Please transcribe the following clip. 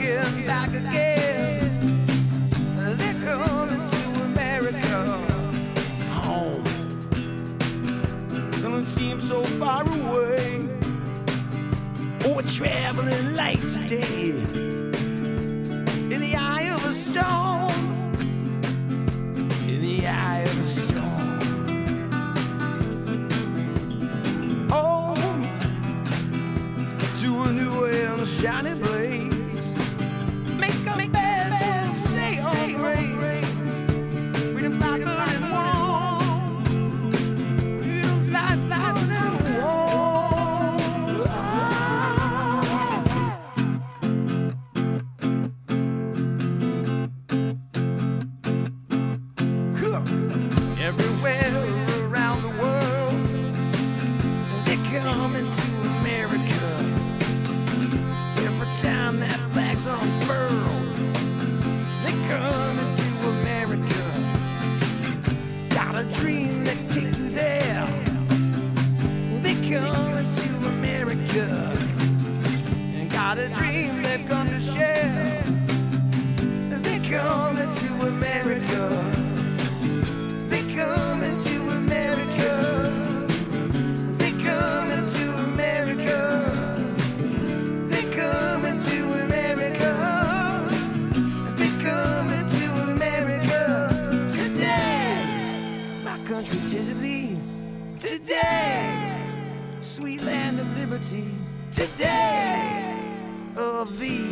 looking back again. They're coming to America. Home. Don't seem so far away. Oh, we're traveling light today. In the eye of a storm. In the eye of a storm. Home to a new and shiny place. Make up beds and stay on grace. Freedom's like good and warm. Freedom's like good and warm. Everywhere around the world, they're coming to America. Every time that flag's unfurled, they're coming to America. Got a dream that take you there. They're coming to America. Got a dream they've come to share. They're coming to America. They're coming to America. They're coming to America. They're coming to America. They're coming to America today. My country, 'tis of thee. Today, sweet land of liberty. Today, of thee.